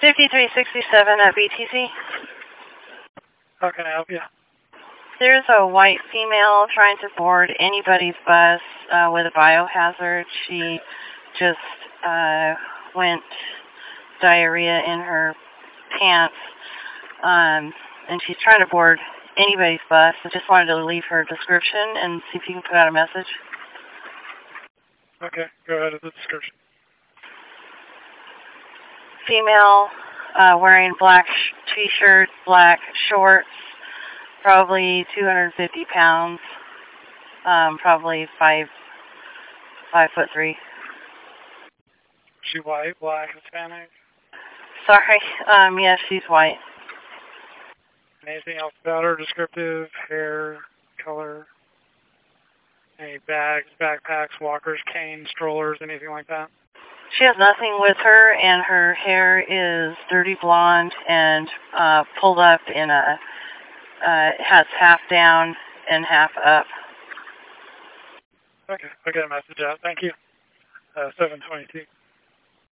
5367 at BTC. How can I help you? There's a white female trying to board anybody's bus with a biohazard. She just went diarrhea in her pants, and she's trying to board anybody's bus. I just wanted to leave her description and see if you can put out a message. Okay, go ahead with the description. Female, wearing black t-shirt, black shorts, probably 250 pounds, probably 5'3". She white, black, Hispanic? Sorry, yes, she's white. Anything else about her? Descriptive, hair, color? Any bags, backpacks, walkers, canes, strollers, anything like that? She has nothing with her, and her hair is dirty blonde and pulled up in a, has half down and half up. Okay, I'll get a message out. Thank you. 722.